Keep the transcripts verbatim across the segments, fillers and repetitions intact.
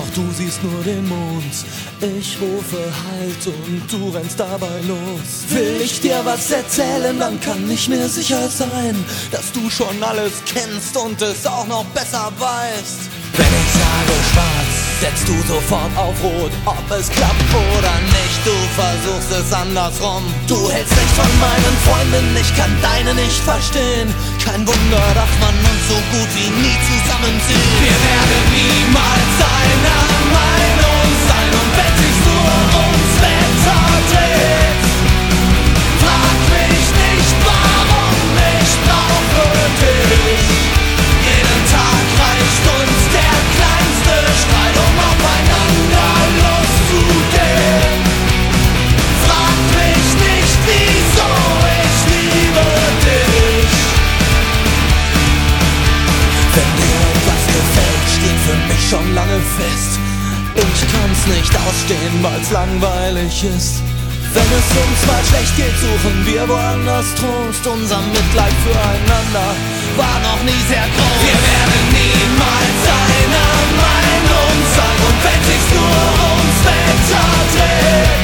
Doch du siehst nur den Mond, ich rufe Halt und du rennst dabei los. Will ich dir was erzählen, dann kann ich mir sicher sein, dass du schon alles kennst und es auch noch besser weißt. Wenn ich sage schwarz, setzt du sofort auf rot, ob es klappt oder nicht, du versuchst es andersrum. Du hältst nicht von meinen Freunden, ich kann deine nicht verstehen. Kein Wunder, dass man uns so gut wie nie zusammenzieht. Wir werden niemals einer Meinung sein, und wenn sich's nur ums Wetter dreht, frag mich nicht warum, ich brauche dich. Jeden Tag reicht uns der kleinste Streit, um aufeinander loszugehen. Frag mich nicht, wieso, ich liebe dich. Wenn dir etwas gefällt, steht für mich schon lange fest. Ich kann's nicht ausstehen, weil's langweilig ist. Wenn es uns mal schlecht geht, suchen wir woanders Trost. Unser Mitleid füreinander war noch nie sehr groß. Wir werden niemals einer Meinung sein, und wenn sich's nur ums Wetter dreht,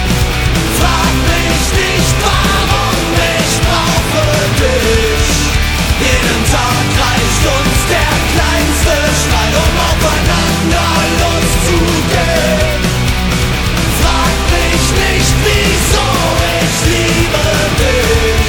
frag mich nicht warum, ich brauche dich. Jeden Tag reicht uns der kleinste Streit, um aufeinander loszugehen. Frag mich nicht wieso, ich liebe dich.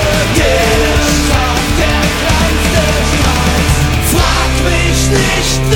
Nicht